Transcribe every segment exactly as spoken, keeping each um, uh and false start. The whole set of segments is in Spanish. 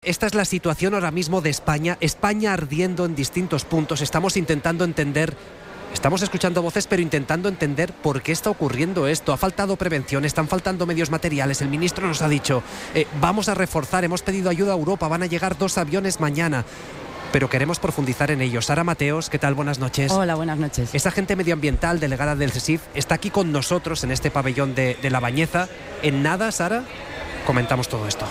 Esta es la situación ahora mismo de España, España ardiendo en distintos puntos. Estamos intentando entender, estamos escuchando voces, pero intentando entender por qué está ocurriendo esto. Ha faltado prevención, están faltando medios materiales. El ministro nos ha dicho, eh, vamos a reforzar, hemos pedido ayuda a Europa, van a llegar dos aviones mañana. Pero queremos profundizar en ello. Sara Mateos, ¿qué tal? Buenas noches. Hola, buenas noches. Esta agente medioambiental, delegada del CESIF, está aquí con nosotros en este pabellón de, de La Bañeza. En nada, Sara, comentamos todo esto.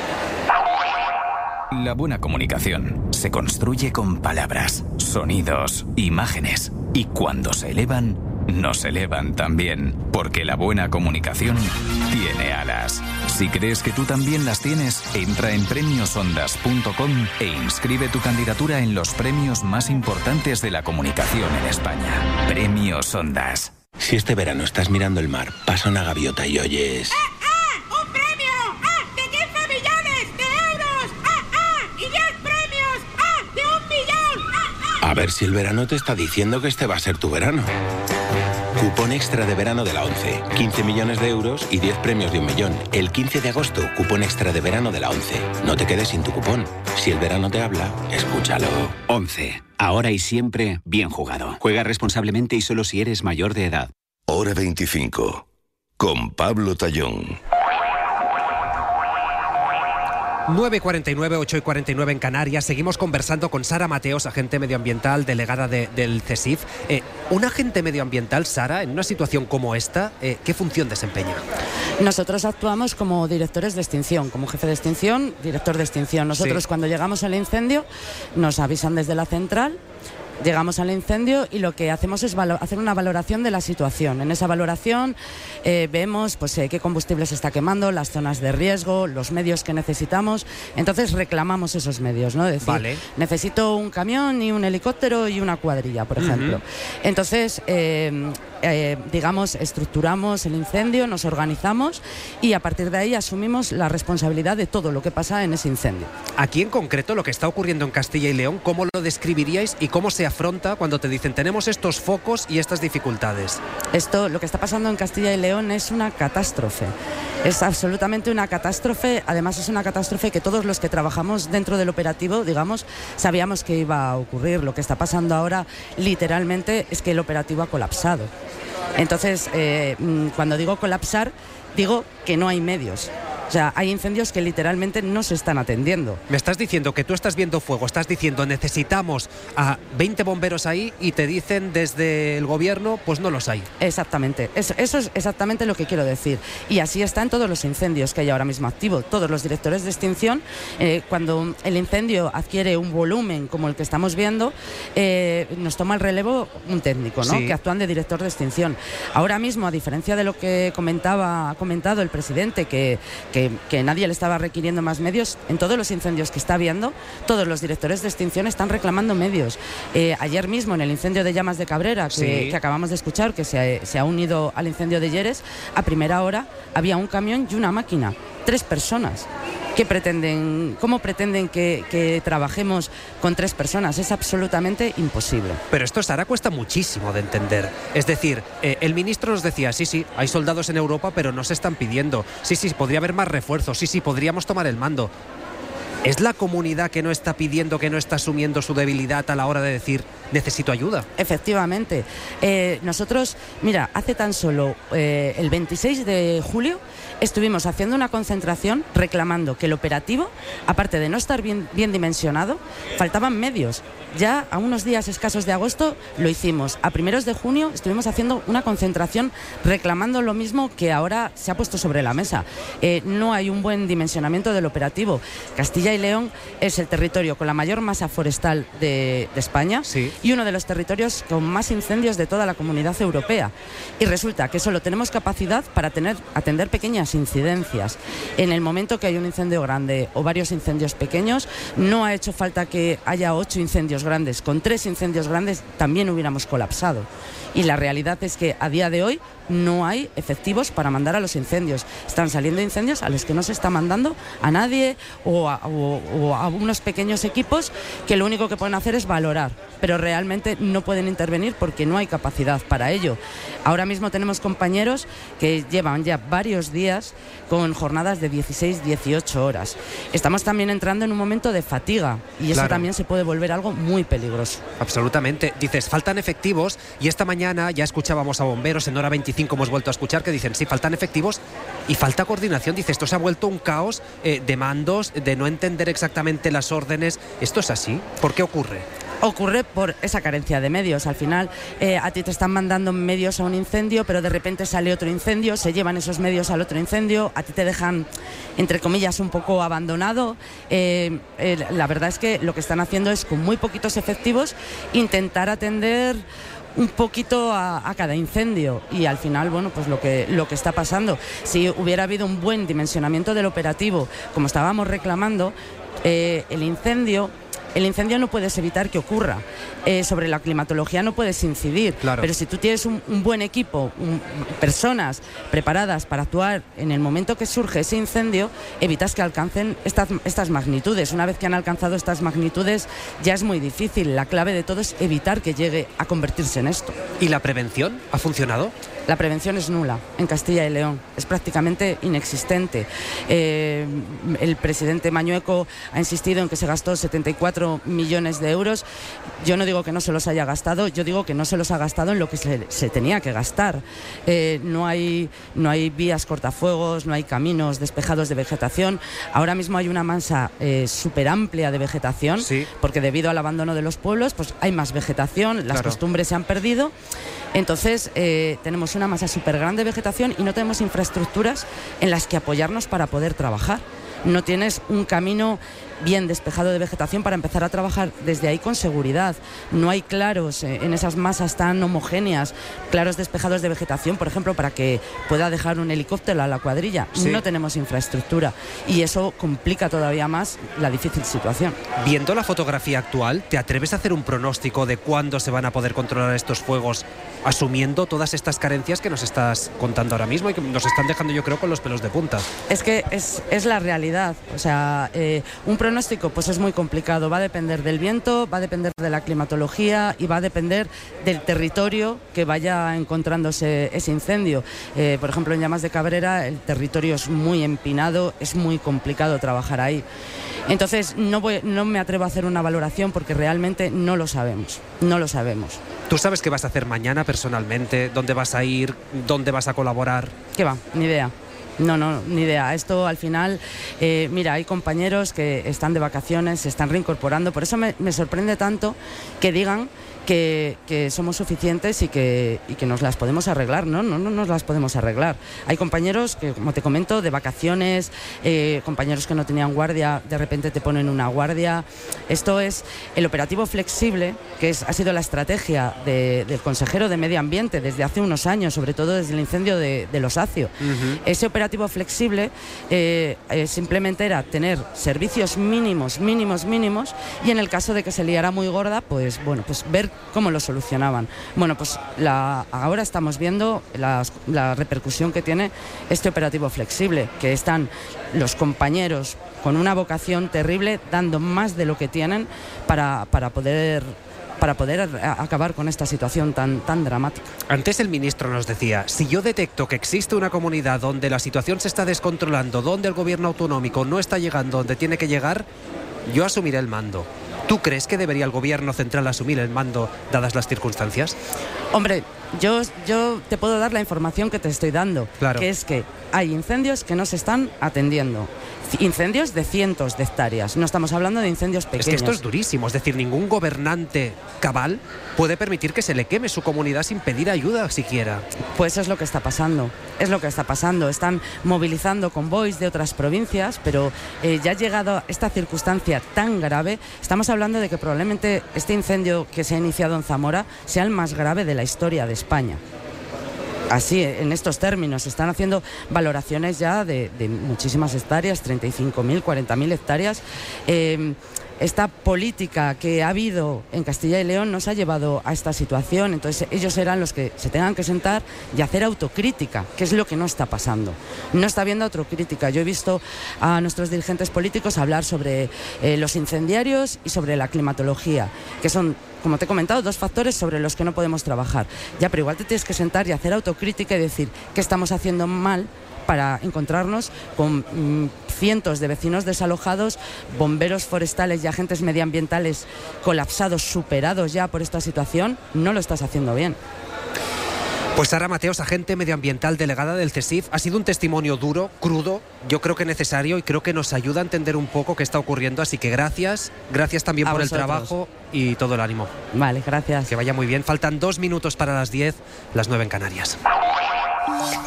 La buena comunicación se construye con palabras, sonidos, imágenes. Y cuando se elevan, nos elevan también. Porque la buena comunicación tiene alas. Si crees que tú también las tienes, entra en premios ondas punto com e inscribe tu candidatura en los premios más importantes de la comunicación en España. Premios Ondas. Si este verano estás mirando el mar, pasa una gaviota y oyes... ¡Ah, ah! ¡Un premio! ¡Ah, de quince millones de euros! ¡Ah, ah! ¡Y diez premios! ¡Ah, de un millón! ¡Ah, ah! A ver si el verano te está diciendo que este va a ser tu verano. Cupón extra de verano de la ONCE. quince millones de euros y diez premios de un millón. El quince de agosto, cupón extra de verano de la ONCE. No te quedes sin tu cupón. Si el verano te habla, escúchalo. ONCE. Ahora y siempre, bien jugado. Juega responsablemente y solo si eres mayor de edad. Hora veinticinco. Con Pablo Tallón. nueve y cuarenta y nueve, ocho y cuarenta y nueve en Canarias. Seguimos conversando con Sara Mateos, agente medioambiental, delegada de, del CESIF. Eh, un agente medioambiental, Sara, en una situación como esta, eh, ¿qué función desempeña? Nosotros actuamos como directores de extinción, como jefe de extinción, director de extinción. Nosotros sí. Cuando llegamos al incendio nos avisan desde la central. Llegamos al incendio y lo que hacemos es hacer una valoración de la situación. En esa valoración eh, vemos pues, eh, qué combustible se está quemando, las zonas de riesgo, los medios que necesitamos. Entonces reclamamos esos medios, ¿no? Es decir, vale. Necesito un camión y un helicóptero y una cuadrilla, por ejemplo. Uh-huh. Entonces, eh, eh, digamos, estructuramos el incendio, nos organizamos y a partir de ahí asumimos la responsabilidad de todo lo que pasa en ese incendio. Aquí en concreto, lo que está ocurriendo en Castilla y León, ¿cómo lo describiríais y cómo se afronta cuando te dicen tenemos estos focos y estas dificultades? Esto, lo que está pasando en Castilla y León es una catástrofe. Es absolutamente una catástrofe. Además es una catástrofe que todos los que trabajamos dentro del operativo, digamos, sabíamos que iba a ocurrir. Lo que está pasando ahora, literalmente, es que el operativo ha colapsado. Entonces, eh, cuando digo colapsar, digo que no hay medios. O sea, hay incendios que literalmente no se están atendiendo. Me estás diciendo que tú estás viendo fuego, estás diciendo necesitamos a veinte bomberos ahí y te dicen desde el gobierno, pues no los hay. Exactamente, eso, eso es exactamente lo que quiero decir. Y así está en todos los incendios que hay ahora mismo activos. Todos los directores de extinción, eh, cuando el incendio adquiere un volumen como el que estamos viendo, eh, nos toma el relevo un técnico, ¿no? Sí. Que actúan de director de extinción. Ahora mismo, a diferencia de lo que comentaba, ha comentado el presidente, que Que, que nadie le estaba requiriendo más medios, en todos los incendios que está habiendo, todos los directores de extinción están reclamando medios. Eh, ayer mismo, en el incendio de Llamas de Cabrera, que, sí. que acabamos de escuchar, que se ha, se ha unido al incendio de Lleres, a primera hora había un camión y una máquina, tres personas. ¿Qué pretenden, ¿Cómo pretenden que, que trabajemos con tres personas? Es absolutamente imposible. Pero esto, Sara, cuesta muchísimo de entender. Es decir, eh, el ministro nos decía, sí, sí, hay soldados en Europa, pero no se están pidiendo. Sí, sí, podría haber más refuerzos. Sí, sí, podríamos tomar el mando. ¿Es la comunidad que no está pidiendo, que no está asumiendo su debilidad a la hora de decir necesito ayuda? Efectivamente. Eh, nosotros, mira, hace tan solo eh, el veintiséis de julio estuvimos haciendo una concentración reclamando que el operativo, aparte de no estar bien, bien dimensionado, faltaban medios. Ya a unos días escasos de agosto lo hicimos. A primeros de junio estuvimos haciendo una concentración reclamando lo mismo que ahora se ha puesto sobre la mesa. Eh, no hay un buen dimensionamiento del operativo. Castilla y León es el territorio con la mayor masa forestal de, de España, sí. Y uno de los territorios con más incendios de toda la comunidad europea. Y resulta que solo tenemos capacidad para tener, atender pequeñas incidencias. En el momento que hay un incendio grande o varios incendios pequeños, no ha hecho falta que haya ocho incendios grandes. Con tres incendios grandes también hubiéramos colapsado. Y la realidad es que a día de hoy no hay efectivos para mandar a los incendios. Están saliendo incendios a los que no se está mandando a nadie o a, o, o a unos pequeños equipos que lo único que pueden hacer es valorar, pero realmente no pueden intervenir porque no hay capacidad para ello. Ahora mismo tenemos compañeros que llevan ya varios días con jornadas de dieciséis a dieciocho horas. Estamos también entrando en un momento de fatiga y eso Claro. también se puede volver algo muy peligroso. Absolutamente. Dices, faltan efectivos y esta mañana ya escuchábamos a bomberos, en hora veinticinco hemos vuelto a escuchar que dicen, sí, faltan efectivos y falta coordinación. Dice, esto se ha vuelto un caos eh, de mandos, de no entender exactamente las órdenes. ¿Esto es así? ¿Por qué ocurre? Ocurre por esa carencia de medios. Al final, eh, a ti te están mandando medios a un incendio, pero de repente sale otro incendio, se llevan esos medios al otro incendio, a ti te dejan, entre comillas, un poco abandonado. Eh, eh, la verdad es que lo que están haciendo es, con muy poquitos efectivos, intentar atender un poquito a, a cada incendio y al final, bueno, pues lo que, lo que está pasando. Si hubiera habido un buen dimensionamiento del operativo, como estábamos reclamando, eh, el incendio... El incendio no puedes evitar que ocurra. Eh, sobre la climatología no puedes incidir. Claro. Pero si tú tienes un, un buen equipo, un, personas preparadas para actuar en el momento que surge ese incendio, evitas que alcancen estas, estas magnitudes. Una vez que han alcanzado estas magnitudes, ya es muy difícil. La clave de todo es evitar que llegue a convertirse en esto. ¿Y la prevención ha funcionado? La prevención es nula en Castilla y León, es prácticamente inexistente. Eh, el presidente Mañueco ha insistido en que se gastó setenta y cuatro millones de euros. Yo no digo que no se los haya gastado, yo digo que no se los ha gastado en lo que se, se tenía que gastar. Eh, no hay, no hay vías cortafuegos, no hay caminos despejados de vegetación. Ahora mismo hay una masa eh, súper amplia de vegetación, Sí. porque debido al abandono de los pueblos, pues hay más vegetación, las Claro. costumbres se han perdido. Entonces, eh, tenemos una masa súper grande de vegetación y no tenemos infraestructuras en las que apoyarnos para poder trabajar. No tienes un camino bien despejado de vegetación para empezar a trabajar desde ahí con seguridad. No hay claros eh, en esas masas tan homogéneas, claros despejados de vegetación, por ejemplo, para que pueda dejar un helicóptero a la cuadrilla. Sí. No tenemos infraestructura y eso complica todavía más la difícil situación. Viendo la fotografía actual, ¿te atreves a hacer un pronóstico de cuándo se van a poder controlar estos fuegos, asumiendo todas estas carencias que nos estás contando ahora mismo y que nos están dejando, yo creo, con los pelos de punta? Es que es, es la realidad. O sea, eh, un pronóstico pues es muy complicado. Va a depender del viento, va a depender de la climatología y va a depender del territorio que vaya encontrándose ese incendio. Eh, por ejemplo, en Llamas de Cabrera el territorio es muy empinado, es muy complicado trabajar ahí. Entonces no, voy, no me atrevo a hacer una valoración porque realmente no lo sabemos, no lo sabemos. ¿Tú sabes qué vas a hacer mañana personalmente? ¿Dónde vas a ir? ¿Dónde vas a colaborar? ¿Qué va? Ni idea. No, no, ni idea. Esto al final, eh, mira, hay compañeros que están de vacaciones, se están reincorporando. Por eso me, me sorprende tanto que digan que, que somos suficientes y que, y que nos las podemos arreglar. No, no, no nos las podemos arreglar. Hay compañeros que, como te comento, de vacaciones, eh, compañeros que no tenían guardia, de repente te ponen una guardia. Esto es el operativo flexible, que es, ha sido la estrategia de, del consejero de Medio Ambiente desde hace unos años, sobre todo desde el incendio de, de Los Acio. Uh-huh. Ese operativo flexible eh, eh, simplemente era tener servicios mínimos, mínimos, mínimos, y en el caso de que se liara muy gorda, pues bueno, pues ver cómo lo solucionaban. Bueno, pues la, ahora estamos viendo la, la repercusión que tiene este operativo flexible, que están los compañeros con una vocación terrible, dando más de lo que tienen para, para poder... para poder acabar con esta situación tan, tan dramática. Antes el ministro nos decía, si yo detecto que existe una comunidad donde la situación se está descontrolando, donde el gobierno autonómico no está llegando donde tiene que llegar, yo asumiré el mando. ¿Tú crees que debería el gobierno central asumir el mando dadas las circunstancias? Hombre, yo, yo te puedo dar la información que te estoy dando, claro. Que es que hay incendios que no se están atendiendo. Incendios de cientos de hectáreas, no estamos hablando de incendios pequeños. Es que esto es durísimo, es decir, ningún gobernante cabal puede permitir que se le queme su comunidad sin pedir ayuda siquiera. Pues es lo que está pasando, es lo que está pasando. Están movilizando convoys de otras provincias, pero eh, ya ha llegado esta circunstancia tan grave, estamos hablando de que probablemente este incendio que se ha iniciado en Zamora sea el más grave de la historia de España. Así, en estos términos, se están haciendo valoraciones ya de, de muchísimas hectáreas, treinta y cinco mil, cuarenta mil hectáreas. Eh, esta política que ha habido en Castilla y León nos ha llevado a esta situación. Entonces ellos serán los que se tengan que sentar y hacer autocrítica, que es lo que no está pasando. No está habiendo autocrítica. Yo he visto a nuestros dirigentes políticos hablar sobre eh, los incendiarios y sobre la climatología, que son, como te he comentado, dos factores sobre los que no podemos trabajar. Ya, pero igual te tienes que sentar y hacer autocrítica y decir qué estamos haciendo mal para encontrarnos con mmm, cientos de vecinos desalojados, bomberos forestales y agentes medioambientales colapsados, superados ya por esta situación. No lo estás haciendo bien. Pues Sara Mateos, agente medioambiental delegada del CESIF, ha sido un testimonio duro, crudo, yo creo que necesario y creo que nos ayuda a entender un poco qué está ocurriendo, así que gracias, gracias también a por vosotros. El trabajo y todo el ánimo. Vale, gracias. Que vaya muy bien, faltan dos minutos para las diez, las nueve en Canarias.